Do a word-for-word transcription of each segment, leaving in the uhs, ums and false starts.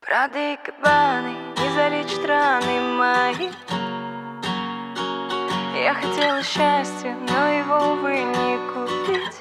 Прады и Габбаны не залечат раны мои. Я хотела счастья, но его, увы, не купить.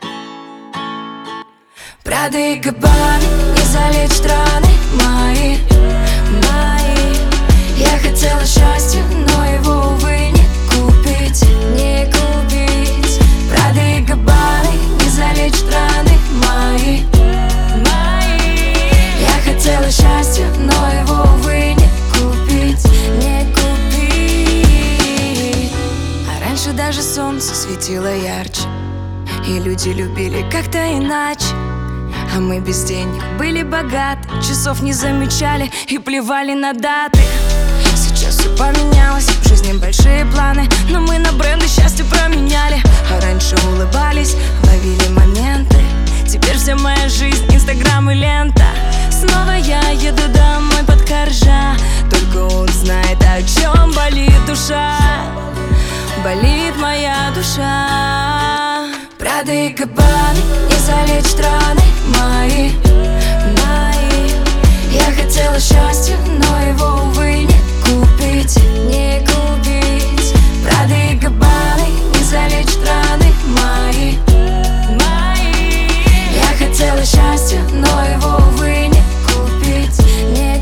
Прады и Габбаны не залечат раны мои, мои. Я хотела счастья, но его, увы, не купить, не купить. Прады и Габбаны не залечат раны мои, мои. Я хотела счастья, но его, увы, не купить, не купить. А раньше даже солнце светило ярче, и люди любили как-то иначе. А мы без денег были богаты, часов не замечали и плевали на даты. Сейчас все поменялось, в жизни большие планы, но мы на бренды счастье променяли. А раньше улыбались, ловили моменты. Теперь вся моя жизнь инстаграм и лента. Снова я еду домой под коржа, только он знает, о чем болит душа. Болит моя душа. Прады и Габбаны не залечат раны мои, мои. Я хотела счастья, но его, увы, не купить, не купить. Прады и Габбаны не залечат раны мои, мои. Я хотела счастья, но его, увы, не купить, не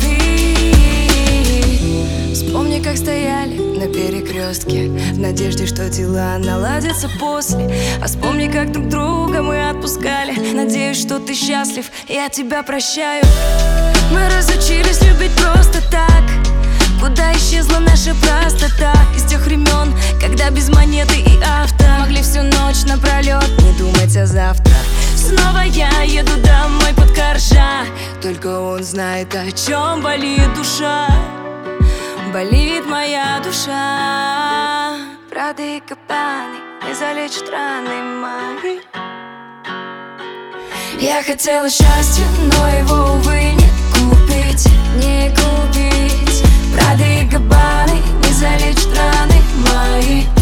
купить. Вспомни, как стояли на перекрестке в надежде, что дела наладятся после. А вспомни, как друг друга мы отпускали. Надеюсь, что ты счастлив, я тебя прощаю. Мы разучились любить просто так. Куда исчезла наша простота? Из тех времен, когда без монеты и авто могли всю ночь напролет не думать о завтра. Снова я еду домой под коржа, только он знает, о чем болит душа. Болит моя душа. Прады и Габбаны не залечат раны мои. Я хотела счастья, но его, увы, не купить, не купить. Прады и Габбаны не залечат раны мои.